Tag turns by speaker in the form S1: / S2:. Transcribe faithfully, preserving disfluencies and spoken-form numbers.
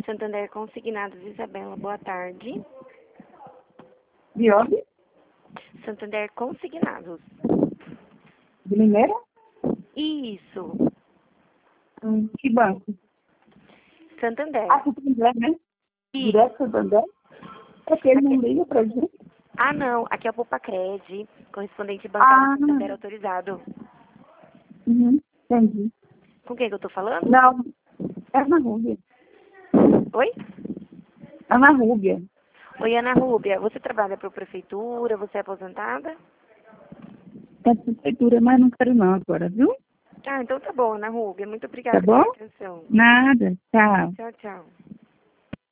S1: Santander Consignados, Isabela, boa tarde.
S2: De onde?
S1: Santander Consignados.
S2: De Mineira?
S1: Isso.
S2: Hum, que banco?
S1: Santander.
S2: Ah, Santander, né?
S1: Isso.
S2: Direto Santander? É que ele não liga pra gente.
S1: Ah, não. Aqui é o Popacred, correspondente bancário
S2: Ah,
S1: Santander autorizado.
S2: uhum, entendi.
S1: Com quem que eu tô falando?
S2: Não, é Ana Rúbia.
S1: Oi?
S2: Ana Rúbia.
S1: Oi, Ana Rúbia. Você trabalha para a prefeitura? Você é aposentada?
S2: É prefeitura, mas não quero não agora, viu?
S1: Ah, então tá bom, Ana Rúbia. Muito
S2: Tá
S1: obrigada
S2: bom?
S1: pela atenção.
S2: Nada. Tchau.
S1: Tchau, tchau.